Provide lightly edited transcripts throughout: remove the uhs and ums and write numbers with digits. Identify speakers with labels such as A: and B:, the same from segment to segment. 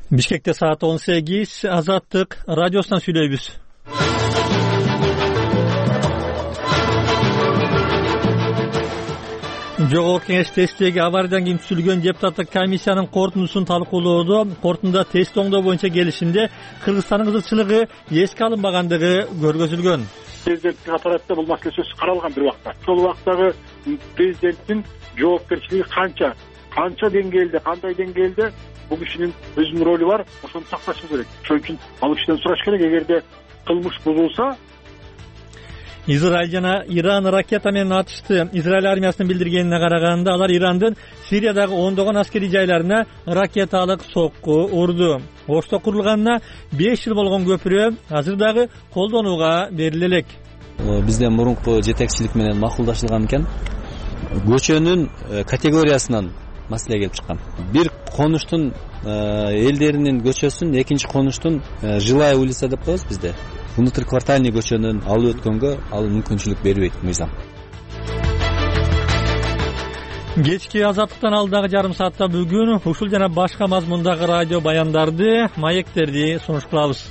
A: Бишкекте саат 18, Азаттык радиосунан сүйлөйбүз. Жогорку Кеңеш тесттеги авариядан кийин түзүлгөн депутаттык комиссиянын корутундусун талкуулоодо корутунда тест оңдоо боюнча келишимде Кыргызстандын кызыкчылыгы эске алынбагандыгы көргөзүлгөн.
B: Президенттин аппаратта бул маселе сөзсүз каралган бир убакта. Сол убактагы президенттин жоопкерчилиги канча деңгээлде, кандай деңгээлде бул кишинин өзүнүн ролу бар, ошону сакташыбыз керек. Ошон үчүн ал кишиден сураш керек, эгерде кылмыш бузулса.
A: Израиль жана Иран ракета менен атышты. Израиль армиясынын билдиргенине караганда, алар Ирандын Сириядагы ондогон аскерий жайларына ракеталык сокку урду. Ошто курулганына 5 жыл болгон көпүрө азыр дагы колдонууга бериле элек.
C: Бизден мурунку жетекчилик менен макулдашылган экен. Көчөнүн категориясынан маселе келип чыккан. Бир конуштун элдеринин көчөсүн, экинчи конуштун жилая улица деп коебуз бизде. Внутриквартальный көчөнүн алып өткөнгө ал мүмкүнчүлүк бербейт мыйзам.
A: Кечки Азаттыктан алдагы жарым саатта бүгүн ушул жана башка мазмундагы радио баяндарды, маектерди сунуш кылабыз.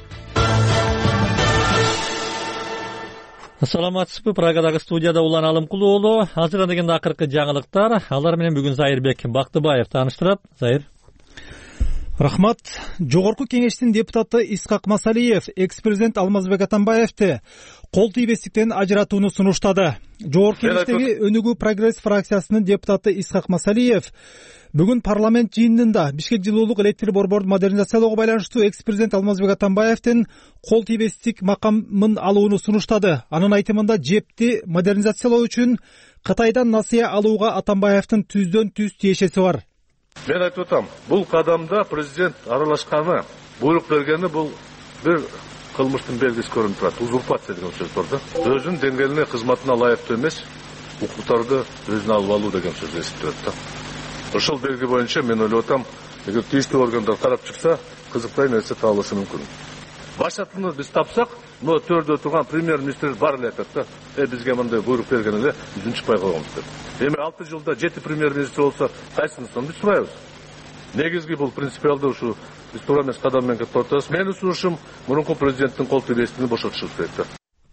A: Саламатсызбы? Прагадагы студияда Улан Алымкулуу уулу. Азыр дегенде акыркы жаңылыктар. Алар менен бүгүн Зайырбек Бактыбаев тааныштырат. Зайыр.
D: Рахмат. Жогорку Кеңештин депутаты Исхак Масалиев экс-президент Алмазбек Атамбаевди кол тийбестиктен ажыратууну сунуштады. Жогорку Кеңештеги Өнүгүү прогресс фракциясынын депутаты Исхак Масалиев бүгүн парламент жыйынында Бишкек жылуулук электр борборун модернизациялоого байланыштуу экс-президент Алмазбек Атамбаевдин кол тийбестик макамын алууну сунуштады. Анын айтымында жепти модернизациялоо үчүн Кытайдан насыя алууга Атамбаевдин түздөн түз тиешеси бар.
E: Мен айтып атам, бул кадамда президент аралашканы, буйрук бергени бул бир кылмыштын белгиси көрүнүп турат. Узурпация деген сөз бар да. Өзүнүн деңгээлине, кызматына ылайыктуу эмес, укуктарды өзүнө алып алуу деген сөз эсиптелет да. Ошол белги боюнча мен ойлоп атам, эгер тийиштүү органдар карап чыкса, кызыктай нерсе табылышы мүмкүн. Башатыны биз тапсак, но төрдө турган премьер-министр бар эле айтат да. Бизге мындай буйрук берген эле, биз унчукпай койгонбуз деп. Эми 6 жылда 7 премьер-министр болсо, кайсынысын биз сурайбыз? Негизги бул принципиалдуу ушу биз туура эмес кадам менен кетип атабыз. Менин сунушум мурунку президенттин кол тийбестигин бошотушубуз керек да.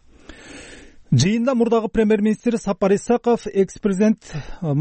D: Жыйында мурдагы премьер-министр Сапар Исаков экс-президент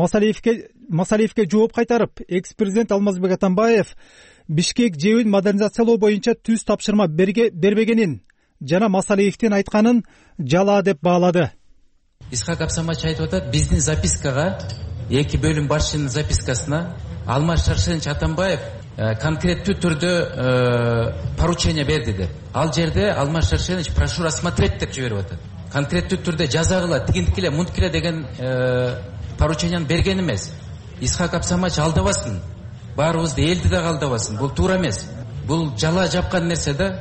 D: Масалиевге жооп кайтарып, экс-президент Алмазбек Атамбаев Бишкек жебин модернизациялоо боюнча түз тапшырма бербегенин жана Масалиевдин айтканын жалаа деп баалады.
F: Исхак Абсамач айтып атат, биздин запискага, эки бөлүм башчынын запискасына Алмаз Шаршенович Атамбаев конкреттүү түрдө поручение берди деп. Ал жерде Алмаз Шаршенович прошу рассмотреть деп жиберип атат. Конкреттүү түрдө жаза кыла, тигинтикиле, мунткиле деген порученияны берген эмес. Исхак Абсамач алдабасын. Баарыбызды элди да алдабасын. Бул туура эмес. Бул жалаа жапкан нерсе да.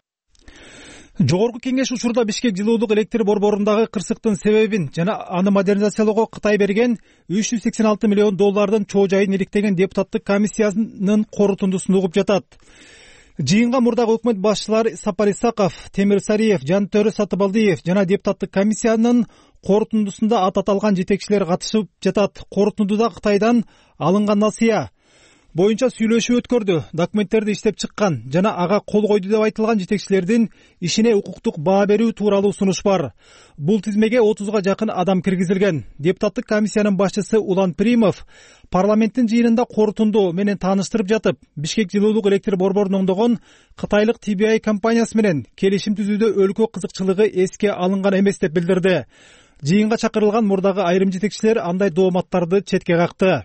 D: Жогорку Кеңеш учурда Бишкек жылуулук электр борборундагы кырсыктын себебин жана аны модернизациялоого Кытай берген 386 миллион доллардын чоо жайын иликтеген депутаттык комиссиянын корутундусун угуп жатат. Жыйынга мурдагы өкмөт башчылары Сапар Исаков, Темир Сариев, Жантөрө Сатыбалдиев жана депутаттык комиссиянын корутундусунда аталган жетекчилер катышып жатат. Корутундуда Кытайдан алынган насыя боюнча сүйлөшүү өткөрдү, документтерди иштеп чыккан жана ага кол койду деп айтылган жетекчилердин ишине укуктук баа берүү тууралуу сунуш бар. Бул тизмеге 30га жакын адам киргизилген. Депутаттык комиссиянын башчысы Улан Примов парламенттин жыйынында корутунду менен тааныштырып жатып, Бишкек жылуулук электр борборун оңдогон кытайлык TBI компаниясы менен келишим түзүүдө өлкө кызыкчылыгы эске алынган эмес деп билдирди. Жыйынга чакырылган мурдагы айрым жетекчилер андай дооматтарды четке какты.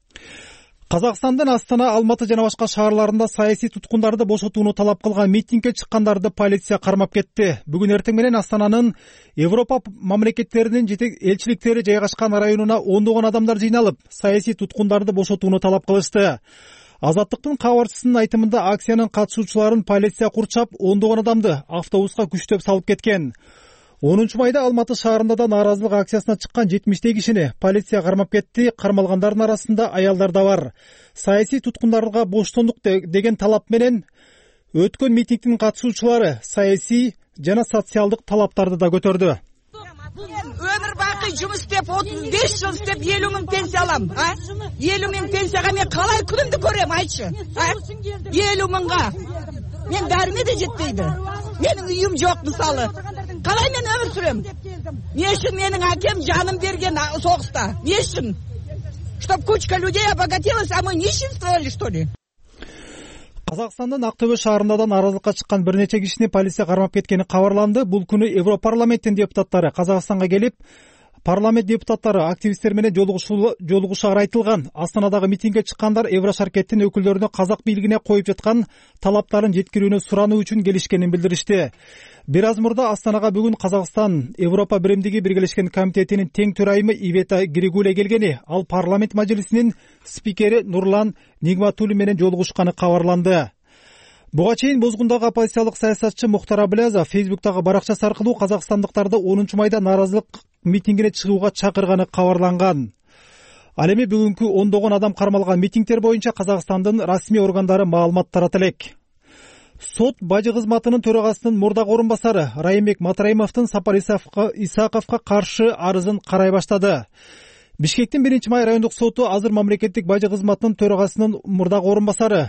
D: Казакстандын Астана, Алматы жана башка шаарларында саясий туткундарды бошотууну талап кылган митингге чыккандарды полиция кармап кетти. Бүгүн эртең менен Астананын Европа мамлекеттеринин элчиликтери жайгашкан районуна ондогон адамдар жыйналып, саясий туткундарды бошотууну талап кылышты. Азаттыктын кабарчысынын айтымында акциянын катышуучуларын полиция курчап, ондогон адамды автобуска күчтөп салып кеткен. 10 майда Алматы шаарында да нааразылык акциясына чыккан 70 кишини полиция кармап кетти. Кармалгандардын арасында аялдар да бар. Саясий туткундарга боштондук деген талап менен өткөн митингдин катышуучулары саясий жана социалдык талаптарды да көтөрдү.
G: Өмүр бакый Мен жұмыс істеп 35 жыл істеп 50 мың пенсия аламын. 50 мың пенсияға мен қалай күнімді көрем, айтшы. 50 мыңға. Мен бәріме де жетпейді. Менің үйім жоқ мысалы. Қалай мен өмір сүрем? Не үшін менің әкем жаным берген соғыста? Не үшін? Чтоб кучка людей обогатилась, а мы нищенствовали, что ли?
D: Қазақстандын Ақтөбе шаарында наразылыкка чыккан бир нече кишини полиция кармап кеткени кабарланды. Бул күнү Европарламенттин депутаттары Казакстанга келип, парламент депутаттары активисттер менен жолугушаар айтылган. Астанадагы митингге чыккандар Еврошаркеттин өкүлдөрүнө казак бийлигине коюп жаткан талаптарын жеткирүүнү сурануу үчүн келишкенин билдиришти. Бир аз мурда Астанага бүгүн Казакстан Европа биримдиги биргелешкен комитетинин тең төрайымы Ивета Григуле келгени, ал парламент мажлисинин спикери Нурлан Нигматуллин менен жолугушканы кабарланды. Буга чейин Бозгундагы оппозициялык саясатчы Мухтар Абылязов Фейсбуктагы баракчасы аркылуу казакстандыктарды 10 майда нааразылык митингине чыгууга чакырганы кабарланган. Ал эми бүгүнкү ондогон адам кармалган митингдер боюнча Казакстандын расмий органдары маалымат тарата элек. Сот бажы кызматынын төрагасынын мурдагы орун басары Райымбек Матраимовдун Сапар Исаковго каршы арызын карай баштады. Бишкектин 1 май райондук соту азыр мамлекеттик бажы кызматынын төрагасынын мурдагы орун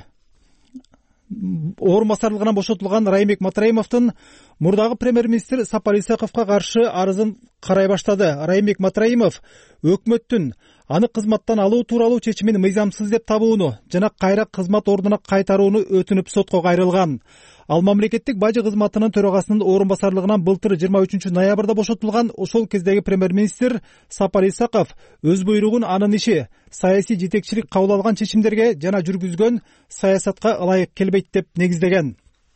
D: басарлыгынан бошотулган Райымбек Матраимовдун мурдагы премьер-министр Сапар Исаковго каршы арызын карай баштады. Райымбек Матраимов өкмөттүн аны кызматтан алуу тууралуу чечимин мыйзамсыз деп табууну жана кайра кызмат ордуна кайтарууну өтүнүп сотко кайрылган. Ал мамлекеттик бажы кызматынын төрагасынын орун басарлыгынан былтыр 23 ноябрда бошотулган. Ошол кездеги премьер-министр Сапар Исаков өз буйругун анын иши, саясий жетекчилик кабыл алган чечимдерге жана жүргүзгөн саясатка ылайык келбейт деп негиздеген.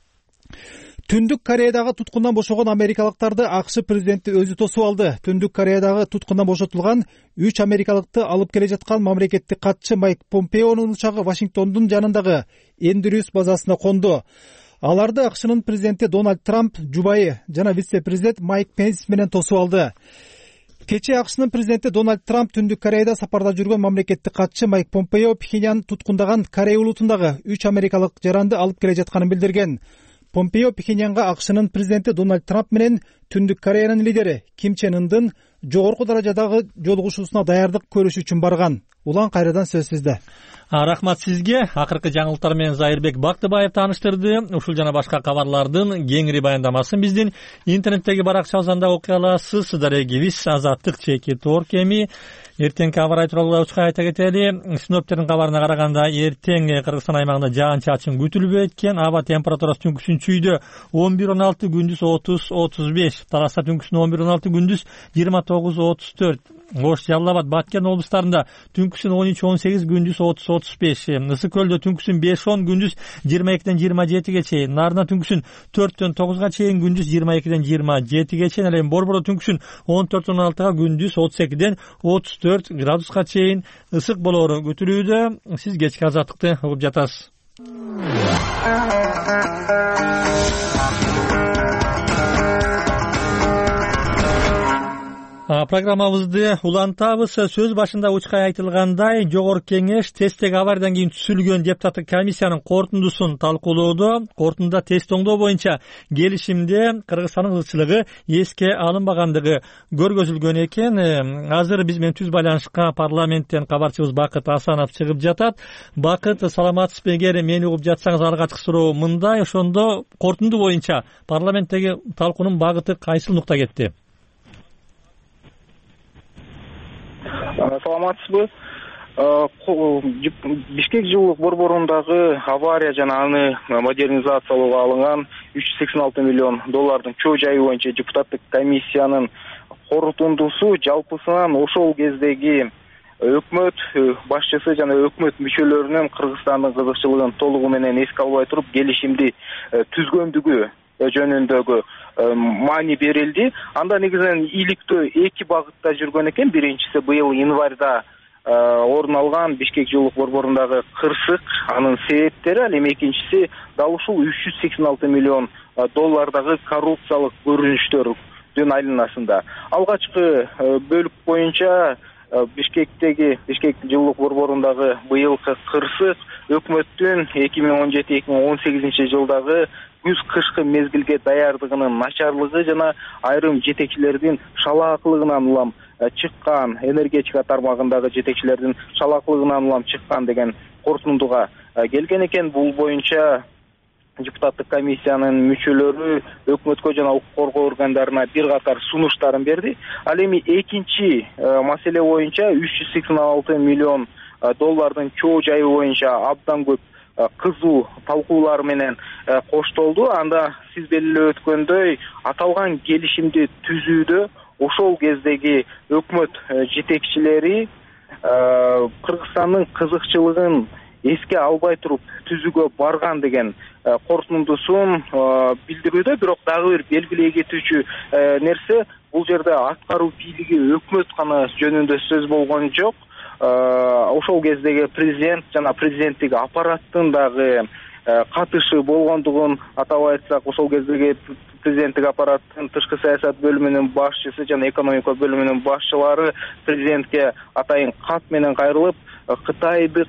D: Түндүк Кореядагы туткундан бошогон америкалыктарды АКШ президенти өзү тосуп алды. Түндүк Кореядагы туткундан бошотулган 3 америкалыкты алып келе жаткан мамлекеттик катчы Майк Помпеонун учагы Вашингтондун жанындагы Эндрюс базасына конду. Аларды АКШнын президенти Дональд Трамп жубайы жана вице-президент Майк Пенс менен тосуп алды. Кечээ АКШнын президенти Дональд Трамп Түндүк Кореяда сапарда жүргөн мамлекеттик катчы Майк Помпео Пхеньян туткундаган Корея улутундагы 3 америкалык жаранды алып келе жатканын билдирген. Помпео Пхеньянга АКШнын президенти Дональд Трамп менен Түндүк Кореянын лидери Ким Чен Ындын жогорку даражадагы жолугушуусуна даярдык көрүш үчүн барган. Улан кайрадан сөз сизде.
A: Рахмат сизге. Акыркы жаңылыктар менен Зайырбек Бактыбаев тааныштырды. Ушул жана башка кабарлардын кеңири баяндамасын биздин интернеттеги баракчабыздан окуй аласыз. Дарегибиз Азаттык чеки тор кеми. Эртеңки аба ырайы тууралуу учка айта кетели. Синоптиктердин кабарына караганда эртең Кыргызстан аймагында жаан-чачын күтүлбөйт экен. Аба температурасы түнкүсүн чүйдө 11-16, күндүз 30-35. Тараста түнкүсүн 11-16, күндүз 29-34. Ош, Жалал Абад, Баткен облустарында түнкүсүн 13-18, күндүз 30-35. Ысык көлдө түнкүсүн 5-10, күндүз 22-27 чейин. Нарына түнкүсүн 4-9 чейин, күндүз 22-27 чейин. Ал эми Борбордо түнкүсүн 14-16, күндүз 32-34 градуска чейин ысык болоору күтүлүүдө. Сиз кечки азаттыкты угуп жатасыз. Программабызды улантабыз. Сөз башында учкай айтылгандай, жогорку кеңеш тесттеги авариядан кийин түзүлгөн депутаттык комиссиянын корутундусун талкуулоодо. Корутундуда тест оңдоо боюнча келишимде Кыргызстандын ызчылыгы эске алынбагандыгы көргөзүлгөн экен. Азыр биз менен түз байланышка парламенттен кабарчыбыз Бакыт Асанов чыгып жатат. Бакыт, саламатсызбы? Эгер мени угуп жатсаңыз, алгачкы суроо мындай: ошондо корутунду боюнча парламенттеги талкуунун багыты кайсыл нукта кетти?
H: Саламатсызбы? Бишкек жылуулук борборундагы авария жана аны модернизациялоого алынган 386 миллион доллардын чоо жайы боюнча депутаттык комиссиянын корутундусу жалпысынан ошол кездеги өкмөт башчысы жана өкмөт мүчөлөрүнүн Кыргызстандын кызыкчылыгын толугу менен эске албай туруп келишимди түзгөндүгү жөнүндөгү маани берилди. Анда негизинен иликтөө эки багытта жүргөн экен. Биринчиси быйыл январда орун алган Бишкек жылуулук борборундагы кырсык, анын себептери. Ал эми экинчиси дал ушул 386 миллион доллардагы коррупциялык көрүнүштөрдүн айланасында. Алгачкы бөлүк боюнча Бишкек жылуулук борборундагы быйылкы кырсык өкмөттүн 2017-2018 жылдагы күз-кышкы мезгилге даярдыгынын начарлыгы жана айрым жетекчилердин шалаакылыгынан улам чыккан, энергетика тармагындагы жетекчилердин шалаклыгынан улам чыккан деген корутундуга келген экен. Бул боюнча депутаттык комиссиянын мүчөлөрү өкмөткө жана укук коргоо органдарына бир катар сунуштарын берди. Ал эми экинчи маселе боюнча 386 миллион доллардын чоо жайы боюнча абдан көп кызуу талкуулар менен коштолду. Анда сиз белгилеп өткөндөй аталган келишимди түзүүдө ошол кездеги өкмөт жетекчилери Кыргызстандын кызыкчылыгын эске албай туруп түзүүгө барган деген корутундусун билдирүүдө. Бирок дагы бир белгилей кетүүчү нерсе, бул жерде аткаруу бийлиги өкмөт гана жөнүндө сөз болгон жок. Ошол кездеги президент жана президенттик аппараттын дагы катышы болгондугун атап айтсак, ошол кездеги президенттик аппараттын тышкы саясат бөлүмүнүн башчысы жана экономика бөлүмүнүн башчылары президентке атайын кат менен кайрылып, Кытайдык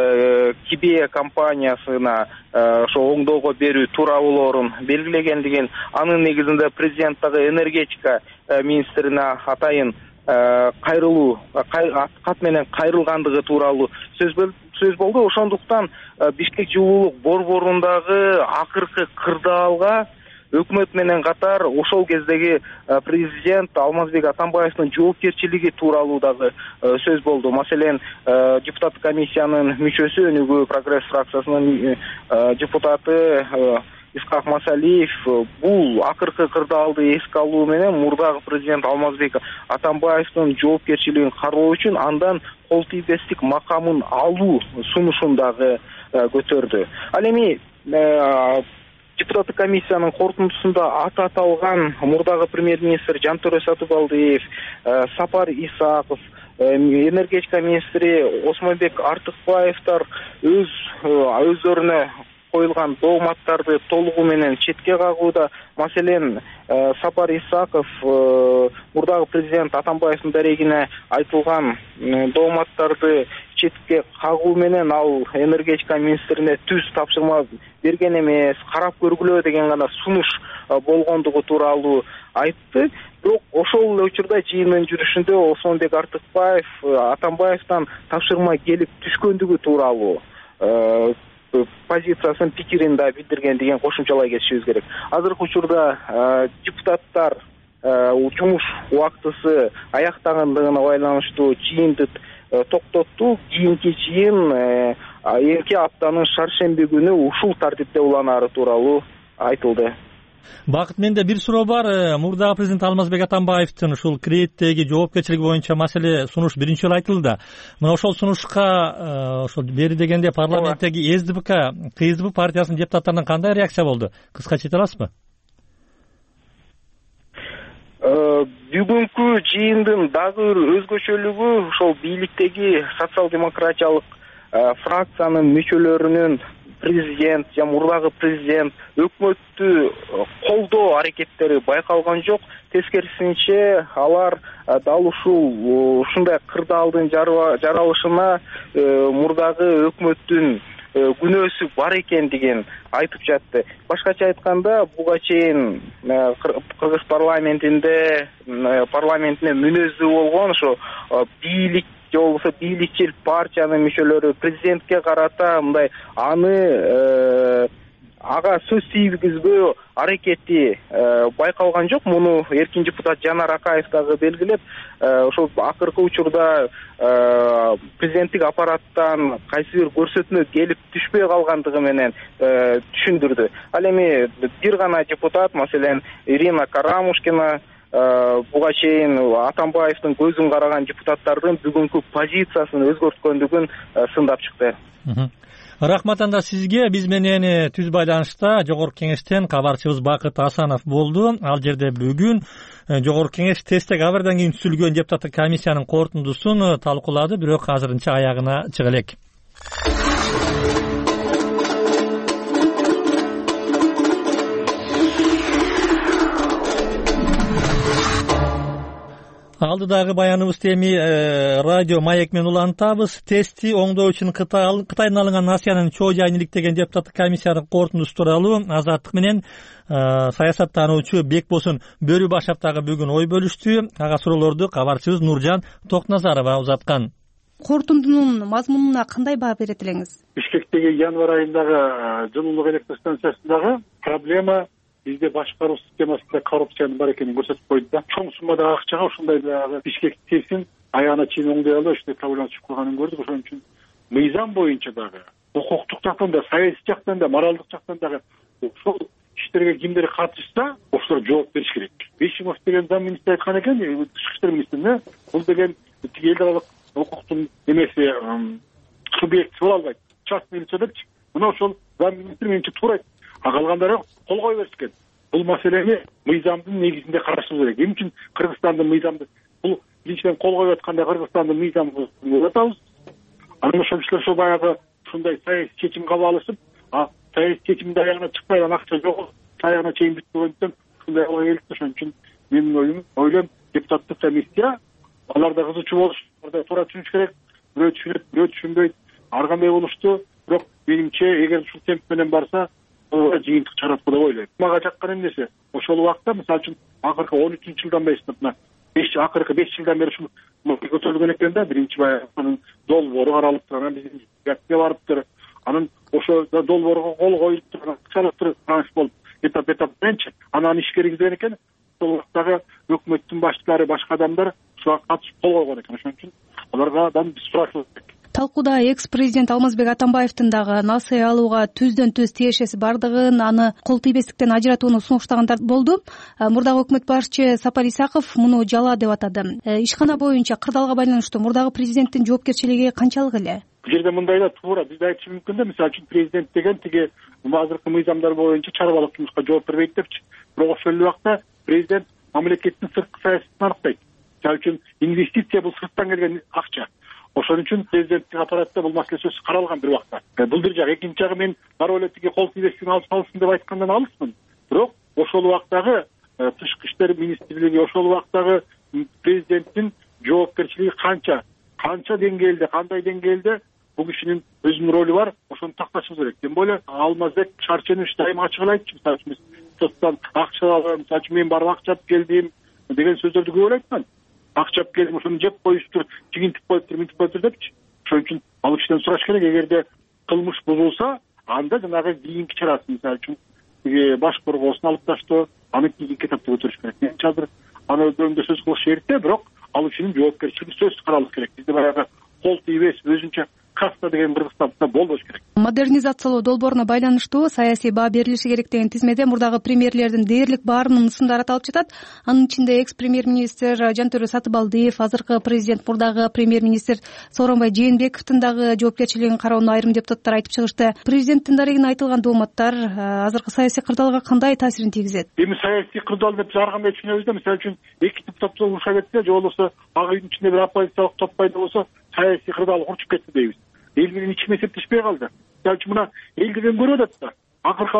H: Кибе компаниясына ошо оңдоого берүү тууралуулорун белгилегендигин, анын негизинде президент дагы энергетика министрине атайын кайрылуу кат менен кайрылгандыгы тууралуу сөз болду. Ошондуктан Бишкек жылуулук борборундагы акыркы кырдаалга өкмөт менен катар ошол кездеги президент Алмазбек Атамбаевдин жоопкерчилиги тууралуу дагы сөз болду. Маселен, депутаттык комиссиянын мүчөсү, Өнүгүү прогресс фракциясынын депутаты Исхак Масалиев бул акыркы кырдаалды эске алуу менен мурдагы президент Алмазбек Атамбаевдин жоопкерчилигин кароо үчүн андан кол тийбестик макамын алуу сунушун дагы көтөрдү. Ал эми депутаттык комиссиянын корутундусунда аталган мурдагы премьер-министр Жантөре Сатыбалдиев, Сапар Исаков, энергетика министри Осмонбек Артыкбаевдер өздөрүнө коюлган дооматтарды толугу менен четке кагууда. Маселен, Сапар Исаков мурдагы президент Атамбаевдин дарегине айтылган дооматтарды четке кагуу менен ал энергетика министрине түз тапшырма берген эмес, карап көргүлө деген гана сунуш болгондугу тууралуу айтты. Бирок ошол эле учурда жыйындын жүрүшүндө Осмонбек Артыкбаев Атамбаевден тапшырма келип түшкөндүгү тууралуу позициясын, пикирин да билдирген деген кошумчалай кетишибиз керек. Азыркы учурда депутаттар жумуш убактысы аяктагандыгына байланыштуу жыйынды токтотту. Кийинки жыйын эки аптанын шаршемби күнү ушул тартипте уланары тууралуу айтылды.
A: Бакыт, менде бир суроо бар. Мурдагы президент Алмазбек Атамбаевдин ушул кредиттеги жоопкерчилиги боюнча маселе сунуш биринчи жолу айтылды да. Мына ошол сунушка ошол бери дегенде парламенттеги СДПК, КСДП партиясынын депутаттарынан кандай реакция болду? Кыскача айта аласызбы?
H: Бүгүнкү жыйындын дагы бир өзгөчөлүгү ошол бийликтеги социал-демократиялык фракциянын мүчөлөрүнүн президент жана мурдагы президент өкмөттү колдоо аракеттери байкалган жок. Тескерисинче алар дал ушундай кырдаалдын жаралышына мурдагы өкмөттүн күнөөсү бар экендигин айтып жатты. Башкача айтканда, буга чейин Кыргыз парламентине мүнөздүү болгон ошо бийлик же болбосо бийликчил партиянын мүчөлөрү президентке карата мындай ага сөз тийгизбөө аракети байкалган жок. Муну эркин депутат Жанар Акаев дагы белгилеп, ошол акыркы учурда президенттик аппараттан кайсы бир көрсөтмө келип түшпөй калгандыгы менен түшүндүрдү. Ал эми бир гана депутат, маселен Ирина Карамушкина, буга чейин Атамбаевдин көзүн караган депутаттардын бүгүнкү позициясын өзгөрткөндүгүн сындап чыкты.
A: Рахмат анда сизге. Биз менен түз байланышта Жогорку Кеңештен кабарчыбыз Бакыт Асанов болду. Ал жерде бүгүн Жогорку Кеңеш тесттеги абардан кийин түзүлгөн депутаттык комиссиянын корутундусун талкуулады, бирок азырынча аягына чыга элек. Алдыдагы баяныбызды эми радио Маек менен улантабыз. Тестти оңдоо үчүн Кытайдан алынган Асиянын чоо жайын иликтеген депутаттык комиссиянын корутундусу тууралуу Азаттык менен саясаттануучу Бекбосын Бөрүбашев дагы бүгүн ой бөлүштү. Ага суроолорду кабарчыбыз Нуржан Токназарова узаткан.
I: Корутундунун мазмунуна кандай баа берет элеңиз?
B: Бишкектеги январь айындагы жылуулук электр станциясындагы проблема бизде башкаруу системасында коррупциянын бар экенин көрсөтүп койду да. Чоң суммадагы акчага ушундай дагы Бишкектесин аягына чейин оңдой албай ушундай проблема чыгып калганын көрдүк. Ошон үчүн мыйзам боюнча дагы, укуктук жактан да, саясий жактан да, моралдык жактан дагы ошол иштерге кимдер катышса, ошолор жооп бериш керек. Бешимов деген зам министр айткан экен, тышкы иштер министрине, бул деген эл аралык укуктун эмеси субъекти боло албайт. Частный лицо депчи. Мына ошол зам министр менимче туура айтты. Калгандары кол кое беришкен. Бул маселени мыйзамдын негизинде карашыбыз керек. Эмне үчүн Кыргызстандын мыйзамды бул биринчиден кол коюп атканда Кыргызстандын мыйзамын атабыз. Анан ошол кишилер ошо баягы ушундай саясий чечим кабыл алышып, саясий чечимдин аягына чыкпай акча жок, аягына чейин бүтпөгөндүктөн ушундай кылга келди. Ошон үчүн менин ойлойм депутаттык комиссия алар да кызычуу болуш, алар да туура түшүнүш керек. Бирөө түшүнөт, бирөө түшүнбөйт. Ар кандай болушту, бирок менимче эгер ушул темп менен барса жыйынтык чыгарат деп ойлойм. Мага жаккан эмнеси? Ошол убакта, мисалы үчүн, акыркы 13-жылдан бери, акыркы 5 жылдан бери ушул көтөрүлгөн экен да, биринчи баягы долбоору каралып турган, биздин гапке барыптыр. Анан ошо долбоорго кол коюлуп турган, чалыптыр, транш болуп, этап менчи, анан ишке киргизген экен. Ошол убактагы өкмөттүн башчылары, башка адамдар ушуга катышып кол койгон экен. Ошон үчүн алардан биз сурашыбыз керек.
I: Талкууда экс-президент Алмазбек Атамбаевдин дагы насый алууга түздөн түз тиешеси бардыгын, аны кол тийбестиктен ажыратууну сунуштагандар болду. Мурдагы өкмөт башчы Сапар Исаков муну жала деп атады. Ишкана боюнча кырдаалга байланыштуу мурдагы президенттин жоопкерчилиги канчалык эле?
B: Бул жерде мындай да туура биз айтыш мүмкүн да, мисалы үчүн президент деген тиги азыркы мыйзамдар боюнча чарбалык жумушка жооп бербейт депчи. Бирок ошол убакта президент мамлекеттин сырткы саясатын аныктайт. Мисалы үчүн инвестиция бул сырттан келген акча. Ошон үчүн президенттик аппаратта бул маселе сөзсүз каралган бир убакта. Бул бир жак, экинчи жагы мен барып эле тиги кол тийбестигин алып салсын деп айткандан алысмын. Бирок ошол убактагы тышкы иштер министрлиги, ошол убактагы президенттин жоопкерчилиги канча деңгээлде, кандай деңгээлде бул кишинин өзүнүн ролу бар, ошону такташыбыз керек. Тем более Алмазбек Шарченович дайыма ачык эле айтчу, мисалы үчүн соттан акча алып, мисалы үчүн мен барып акча алып келдим деген сөздөрдү көп эле айткан. Акча алып келдим, ошону жеп коюштур, жигинтип коюптур, мынтип коюптур депчи. Ошон үчүн ал кишиден сураш керек, эгерде кылмыш бузулса, анда жанагы кийинки чарасын, мисалы үчүн баш коргоосун алып таштоо, аны кийинки этапта көтөрүш керек. Менимче азыр аны өздөрүндө сөз кылыш эрте, бирок ал кишинин жоопкерчилиги сөзсүз каралыш керек. Бизде баягы кол тийбес, өзүнчө каста деген Кыргызстанда болбош керек.
I: Модернизациялоо долбооруна байланыштуу саясий баа берилиши керек деген тизмеде мурдагы премьерлердин дээрлик баарынын ысымдары аталып жатат. Анын ичинде экс-премьер-министр Жантөрө Сатыбалдиев, азыркы президент, мурдагы премьер-министр Сооронбай Жээнбековдун дагы жоопкерчилигин кароону айрым депутаттар айтып чыгышты. Президенттин дарегине айтылган дооматтар азыркы саясий кырдаалга кандай таасирин тийгизет?
B: Эми саясий кырдаал деп ар кандай түшүнөбүз да, мисалы үчүн эки депутат уруша кетсе, же болбосо ак үйдүн ичинде бир оппозициялык топ пайда болсо, саясий кырдаал урчуп кетти дейбиз. Эл менен эч ким эсептешпей калды. Мисалы үчүн мына эл деген көрүп атат да. Акыркы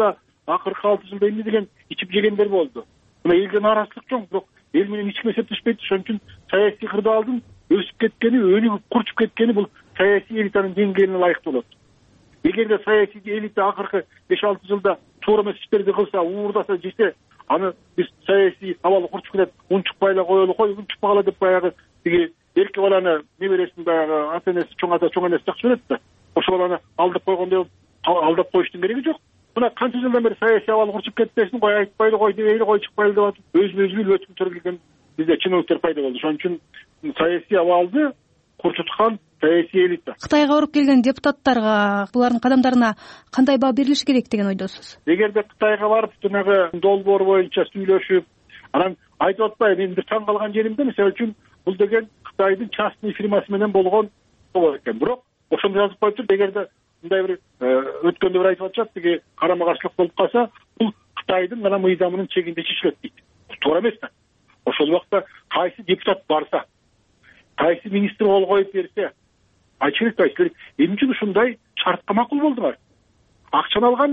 B: 6 жылда эмне деген ичип жегендер болду. Мына элге нааразычылык жок, бирок эл менен эч ким эсептешпейт. Ошон үчүн саясий кырдаалдын өсүп кеткени, өнүгүп курчуп кеткени бул саясий элитанын деңгээлине ылайыктуу болот. Эгерде саясий элита акыркы 5-6 жылда туура эмес иштерди кылса, уурдаса, жесе, аны биз саясий абал курчуп кетет, унчукпай коелу, унчукпагыла деп баягы тиги эрке баланы небересин баягы ата энеси чоң энеси жакшы көрөт да. Ошол баланы алдап койгондой алдап коюштун кереги жок. Мына канча жылдан бери саясий абал курчуп кетпесин, кой айтпайлы, кой дебейли, кой чыкпайлы деп атып, өзүн өткөргөн бизде чиновниктер пайда болду. Ошон үчүн саясий абалды курчуткан саясий элита.
I: Кытайга барып келген депутаттарга булардын кадамдарына кандай баа берилиши керек деген ойдосуз?
B: Эгерде Кытайга барып жанагы долбоор боюнча сүйлөшүп, анан айтып атпайбы, мен бир таң калган жеримде, мисалы үчүн бул деген Кытайдын частный фирмасы менен болгон болот экен. Бирок ошону жазып коюптур. Эгерде мындай бир өткөндө бир айтып атышат, тиги карама каршылык болуп калса, бул Кытайдын гана мыйзамынын чегинде чечилет дейт. Туура эмес да. Ошол убакта кайсы депутат барса, кайсы министр кол коюп берсе, айтыш керек, эмне үчүн ушундай шартка макул болдуңар? Акчаны алган биз.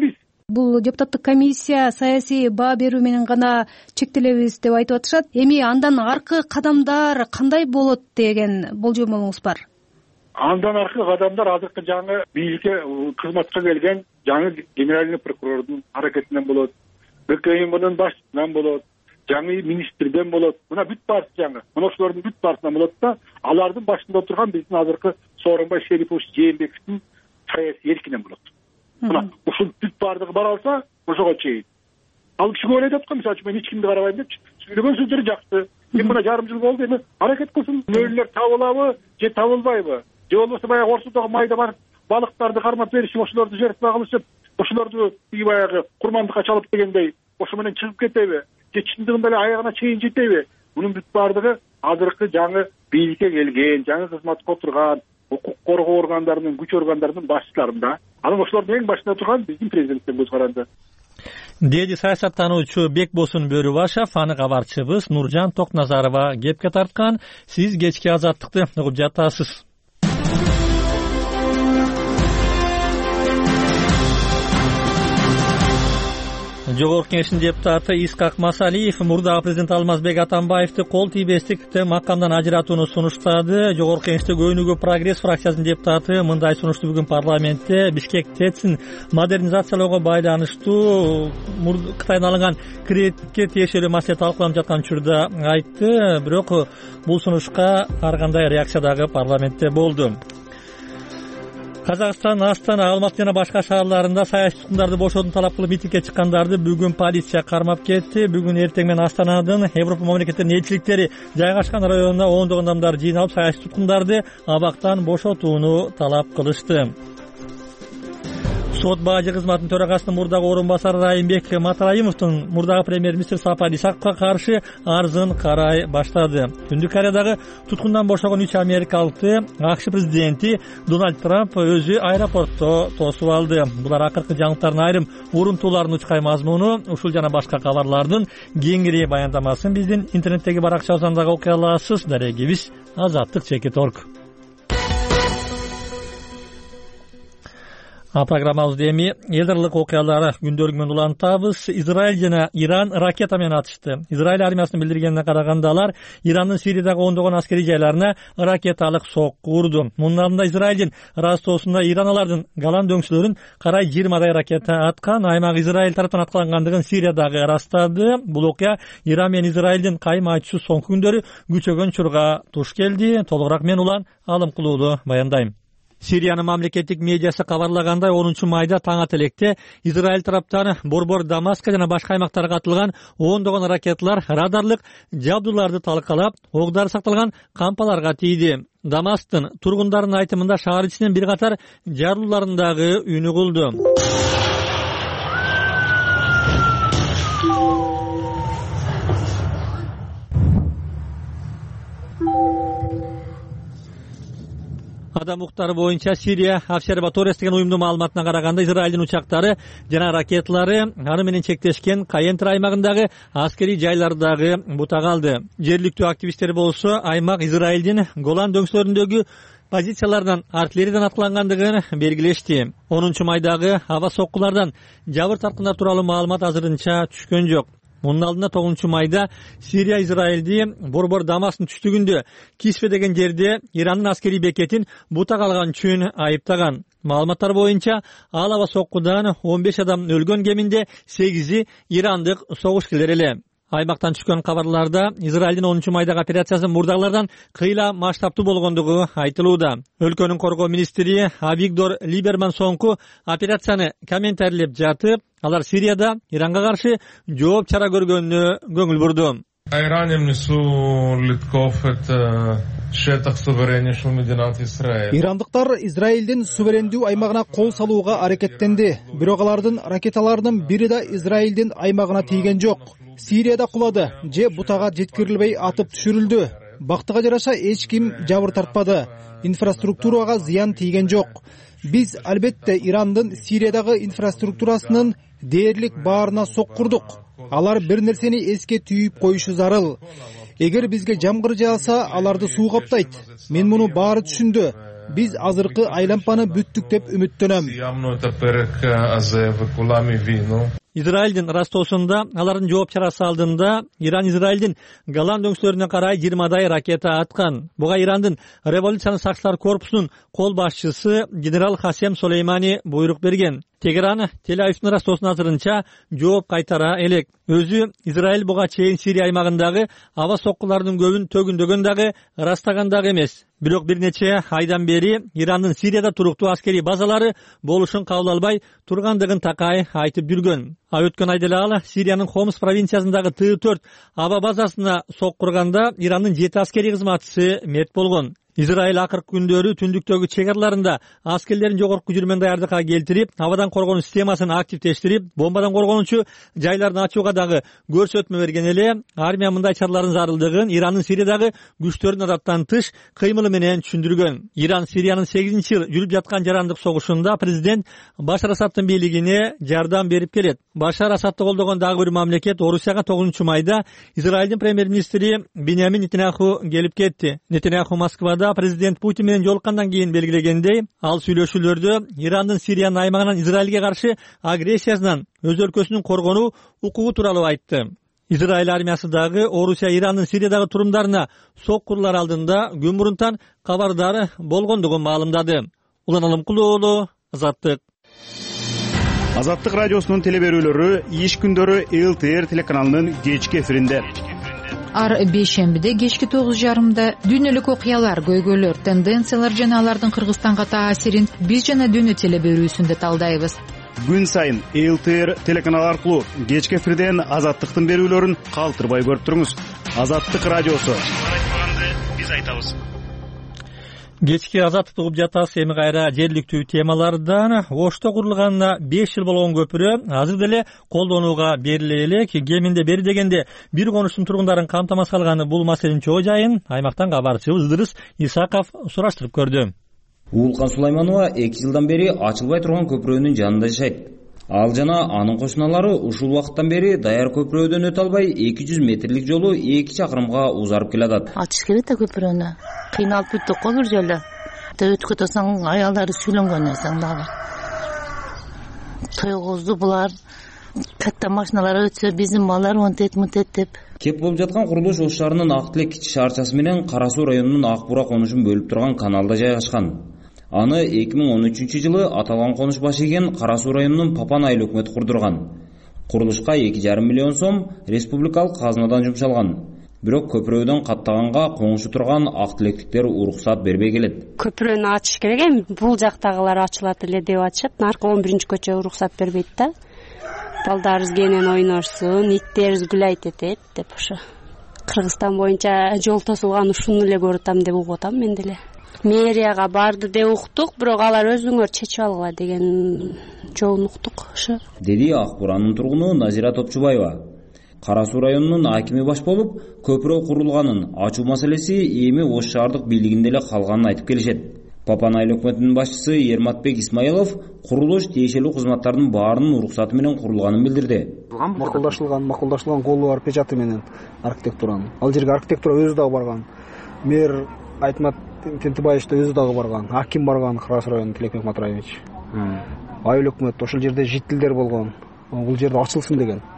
I: Бул депутаттык комиссия саясий баа берүү менен гана чектелебиз деп айтып атышат. Эми андан аркы кадамдар кандай болот деген болжомуңуз бар?
B: Андан аркы кадамдар азыркы жаңы бийликке кызматка келген жаңы генеральный прокурордун аракетинен болот, БКМнын башчысынан болот, жаңы министрден болот. Мына бүт баасы жаңы. Мына ошолордун бүт баасынан болот да, алардын башында отурган биздин азыркы Сооронбай Шерипович Жээнбековдун саясий эркинен болот. Мына ушул бүт баардыгы бара алса, ошого чейин. Ал киши ойлойт аткан, мисалы үчүн мен эч кимди карабайм депчи. Сүйлөгөн сөздөрү жакшы. Эми мына жарым жыл болду, эми аракет кылсын. Мөөлөр табылабы же табылбайбы? Же болбосо баягы Орусундагы майда бар балыктарды кармап беришип, ошолорду жертва кылышып, ошолорду баягы курмандыкка чалып дегендей, ошо менен чыгып кетеби? Же чындыгында эле аягына чейин жетеби? Мунун бүт баардыгы азыркы жаңы бийликке келген, жаңы кызматка отурган укук коргоо органдарынын, күч органдарынын башчыларында. Анан ошолордун эң башында турган биздин президенттен көз каранды.
A: Деди саясаттануучу Бекбосун Бөрүбашев, аны кабарчыбыз Нуржан Токназарова кепке тарткан. Сиз кечки Азаттыкты угуп жатасыз. Жогорку Кеңештин депутаты Искак Масалиев мурдагы президент Алмазбек Атамбаевди кол тийбестикте макамдан ажыратууну сунуштады. Жогорку Кеңештеги Өнүгүү прогресс фракциясынын депутаты мындай сунушту бүгүн парламентте Бишкек ТЭЦин модернизациялоого байланыштуу Кытайдан алынган кредитке тиешелүү маселе талкууланып жаткан учурда айтты. Бирок бул сунушка ар кандай реакция дагы парламентте болду. Казакстан, Астана, Алматы жана башка шаарларында саясий туткундарды бошоодун талап кылып митингге чыккандарды бүгүн полиция кармап кетти. Бүгүн эртең менен Астанадын Европа мамлекеттеринин элчиликтери жайгашкан районуна ондогон адамдар жыйналып саясий туткундарды абактан бошотууну талап кылышты. Сот бажы кызматынын төрагасынын мурдагы орун басары Райымбек Матраимовдун мурдагы премьер-министр Сапар Исаковго каршы арызын карай баштады. Түндүк Кореядагы туткундан бошогон 3 америкалыкты АКШ президенти Дональд Трамп өзү аэропортто тосуп алды. Булар акыркы жаңылыктардын айрым урунтууларынын учкай мазмуну, ушул жана башка кабарлардын кеңири баяндамасын биздин интернеттеги баракчабыздан дагы окуй аласыз. Дарегибиз Азаттык.org. Программабызды эми элдарлык окуялары күндөлүгү менен улантабыз. Израиль жана Иран ракета менен атышты. Израиль армиясынын билдиргенине караганда алар Ирандын Сириядагы ондогон аскерий жайларына ракеталык сокку урду. Мунун алдында Израилдин Ростовунда Иран алардын Голан дөңсөлөрүн карай 20 ракета аткан. Аймак Израиль тараптан аткылангандыгын Сирия дагы ырастады. Бул окуя Иран менен Израилдин кайым айтышуу соңку күндөрү күчөгөн чурга туш келди. Толугураак мен Улан Алымкулуулу баяндайм. Сириянын мамлекеттик медиасы кабарлагандай 10 майда таң ата электе Израиль тараптан Борбор, Дамаска жана башка аймактарга атылган ондогон ракеталар радарлык жабдууларды талкалап, оогдары сакталган кампаларга тийди. Дамасктын тургундарынын айтымында шаар ичинен бир катар жарылууларындагы үнү угулду. Адам укуктары боюнча Сирия Обсерваториясы деген уюмдун маалыматына караганда Израилдин учактары жана ракеталары аны менен чектешкен Каентр аймагындагы аскерий жайлардагы бута калды. Жергиликтүү активисттер болсо аймак Израилдин Голан дөңсөлөрүндөгү позициялардан артиллериядан аткылангандыгын белгилешти. 10 майдагы аба соккулардан жабыр тарткандар тууралуу маалымат азырынча түшкөн жок. Мунун алдында 9 майда Сирия Израилди Борбор, Дамасктын түштүгүндө Кисфе деген жерде Ирандын аскерий бекетин бута калган үчүн айыптаган. Маалыматтар боюнча ал аба соккудан 15 адам өлгөн, кеминде 8-и ирандык согушкерлер эле. Аймактан түшкөн кабарларда Израилдин 10 майдагы операциясы мурдагылардан кыйла масштабтуу болгондугу айтылууда. Өлкөнүн коргоо министри Авигдор Либерман соңку операцияны комментарийлеп жатып, алар Сирияда Иранга каршы жооп чара көргөнүнө көңүл бурду.
D: Ирандыктар Израилдин суверендүү аймагына кол салууга аракеттенди. Бирок алардын ракеталарынын бири да Израилдин аймагына тийген жок. Сирияда кулады же бутага жеткирилбей атып түшүрүлдү. Бактыга жараша эч ким жабыр тартпады. Инфраструктурага зыян тийген жок. Биз албетте Ирандын Сириядагы инфраструктурасынын дээрлик баарына соккурдук. Алар бир нерсени эске түйүп коюшу зарыл. Эгер бизге жамгыр жааса, аларды суу каптайт. Мен муну баары түшүндү. биз азыркы айлампаны бүттүк деп үмүттөнөм.
A: Израилдин Ростосунда алардын жооп чарасы алдында Иран Израилдин Голланд өңсөлөрүнө карай 20 ракета аткан. Буга Ирандын революцияны сакчылар корпусунун кол башчысы генерал Хасем Солеймани буйрук берген. Тегеран Тель-Авивдин Ростосун азырынча жооп кайтара элек. Өзү Израиль буга чейин Сирия аймагындагы аба соккуларынын көбүн төгүндөгөн дагы ырастаган дагы эмес. Бирок бир нече айдан бери Ирандын Сирияда туруктуу аскерий базалары болушун кабыл албай тургандыгын такай айтып жүргөн. Өткөн айда эле ал Сириянын Хомс провинциясындагы Т4 аба базасына соккурганда Ирандын 7 аскерий кызматчысы мерт болгон. Израиль акыркы күндөрү түндүктөгү чек араларында аскерлерин жогорку жүрмөн даярдыкка келтирип, абадан коргонуу системасын активдештирип, бомбадан коргонуучу жайларын ачууга дагы көрсөтмө берген эле. Армия мындай чаралардын зарылдыгын Ирандын Сириядагы күчтөрүнүн адаттан тыш кыймылы менен түшүндүргөн. Иран Сириянын 8-жыл жүрүп жаткан жарандык согушунда президент Башар Асадтын бийлигине жардам берип келет. Башар Асадты колдогон дагы бир мамлекет Орусияга 9-майда Израилдин премьер-министри Биньямин Нетаньяху келип кетти. Нетаньяху Москвада президент Путин менен жолуккандан кийин белгилегендей, ал сүйлөшүүлөрдө Ирандын Сириянын аймагынан Израилге каршы агрессиясынан өз өлкөсүнүн коргонуу укугу тууралуу айтты. Израиль армиясы дагы Орусия Ирандын Сириядагы турумдарына соккурулар алдында күн мурунтан кабардар болгондугун маалымдады. Улан Алымкулуу, Азаттык.
J: Азаттык радиосунун телеберүүлөрү иш күндөрү ЛТР телеканалынын кечки эфиринде.
K: Ар бейшембиде кечки 9:30 дүйнөлүк окуялар, көйгөйлөр, тенденциялар жана алардын Кыргызстанга таасирин биз жана дүйнө телеберүүсүндө талдайбыз.
J: Күн сайын ЛТР телеканалы аркылуу кечки эфирден Азаттыктын берүүлөрүн калтырбай көрүп туруңуз. Азаттык радиосу. Биз айтабыз.
A: Кечки Азаттыкты угуп жатасыз. Эми кайра жергиликтүү темалардан. Ошто курулганына 5 жыл болгон көпүрө азыр деле колдонууга бериле элек. Кеминде бери дегенде бир конуштун тургундарын камтамасыз кылганы бул маселенин чоо жайын аймактан кабарчыбыз Ыдырыс Исаков сураштырып көрдү.
L: Уулкан Сулайманова 2 жылдан бери ачылбай турган көпүрөнүн жанында жашайт. Ал жана анын кошуналары ушул убакыттан бери даяр көпүрөдөн өтө албай 200 метрлик жолу 2 чакырымга узарып келатат.
M: Ачыш керек да көпүрөнү. Кыйналып бүттүк го бир жолу. Өтүп кетсең аялдары сүйлөнгөн эсең дагы. Тойгозду булар катта машиналар өтсө биздин балдар монтет деп.
L: Кеп болуп жаткан курулуш Ош шаарынын Ак Тилек кичи шаарчасы менен Кара Суу районунун Ак Бура конушун бөлүп турган каналда жайгашкан. Аны 2013-жылы аталган конуш баш ийген Кара Суу районунун Папан айыл өкмөтү курдурган. Курулушка 2,5 миллион сом республикалык казынадан жумшалган. Бирок көпүрөдөн каттаганга коңшу турган Ак Тилектиктер уруксат бербей келет.
N: Көпүрөнү ачыш керек эми, бул жактагылар ачылат эле деп атышат. Наркы 11-көчө уруксат бербейт да. Балдарыбыз кенен ойношсун, иттерибиз гүлайт этет деп ошо. Кыргызстан боюнча жол тосулган ушуну эле көрүп деп угуп атам мен деле. Мэрияга барды деп уктук, бирок алар өзүңөр чечип алгыла деген жоон уктук ошо.
L: Деди Ак Буранын тургуну Назира Топчубаева. Кара Суу районунун акими баш болуп, көпүрө курулганын ачуу маселеси эми Ош шаардык бийлигинде эле калганын айтып келишет. Папан айыл өкмөтүнүн башчысы Ерматбек Исмаилов курулуш тиешелүү кызматтардын баарынын уруксаты менен курулганын билдирди.
O: Макулдашылган колу бар печаты менен архитектуранын. Ал жерге архитектура өзү дагы барган. Мэр Айтмат Тентибаевич да өзү дагы барган. Аким барган Кара Суу районунун Тилекбек Матраевич. Айыл өкмөт ошол жерде жителдер болгон. Бул жерде ачылсын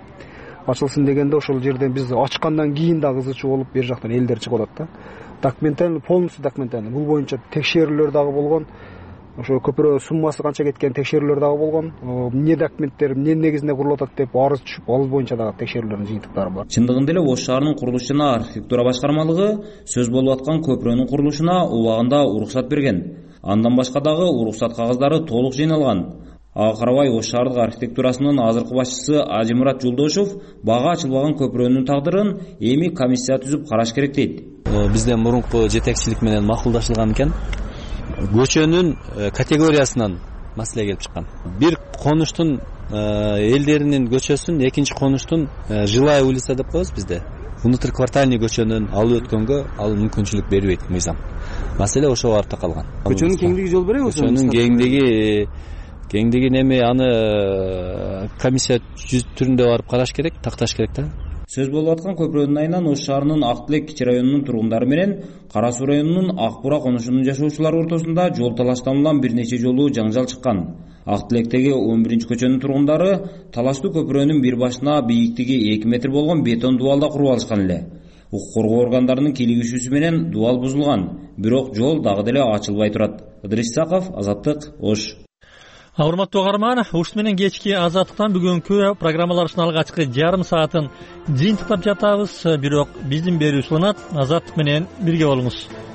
O: дегенде ошол жерде биз ачкандан кийин дагы кызычуу болуп бер жактан элдер чыгып атат да. Документально, полностью документально. Бул боюнча текшерүүлөр дагы болгон. Ошо көпүрө суммасы канча кеткен текшерүүлөр дагы болгон. Эмне документтер, эмне негизинде курулуп атат деп арыз түшүп, ал боюнча дагы текшерүүлөрдүн жыйынтыктары бар.
L: Чындыгында эле Ош шаарынын курулуш жана архитектура башкармалыгы сөз болуп аткан көпүрөнүн курулушуна убагында уруксат берген. Андан башка дагы уруксат кагаздары толук жыйналган. Ага карабай Ош шаардык архитектурасынын азыркы башчысы Ажимурат Жолдошов бага ачылбаган көпүрөнүн тагдырын эми комиссия түзүп караш керек дейт.
C: Бизден мурунку жетекчилик менен макулдашылган экен. Көчөнүн категориясынан маселе келип чыккан. Бир конуштун элдеринин көчөсүн, экинчи конуштун жилая улица деп коебуз бизде. Внутриквартальный көчөнүн алып өткөнгө ал мүмкүнчүлүк бербейт мыйзам. Маселе ошо барып такалган.
O: Көчөнүн кеңдиги жол береби?
C: Көчөнүн кеңдиги неме аны комиссия түрүндө барып караш керек, такташ керек да.
L: сөз болуп аткан көпүрөнүн айынан Ош шаарынын Ак Тилек кичи районунун тургундары менен Кара Суу районунун Ак Бура конушунун жашоочулары ортосунда жол талаштан улам бир нече жолу жаңжал чыккан. Ак Тилектеги 11-көчөнүн тургундары талаштуу көпүрөнүн бир башына бийиктиги 2 метр болгон бетон дубалда куруп алышкан эле. Укук коргоо органдарынын кийлигишүүсү менен дубал бузулган, бирок жол дагы деле ачылбай турат. Ыдырыс Исаков, Азаттык, Ош.
A: Урматтуу угарман, ушун менен кечки Азаттыктан бүгүнкү программаларыбыздын алгачкы жарым саатын жыйынтыктап жатабыз, бирок биздин берүүчү уланат. Азаттык менен бирге болуңуз.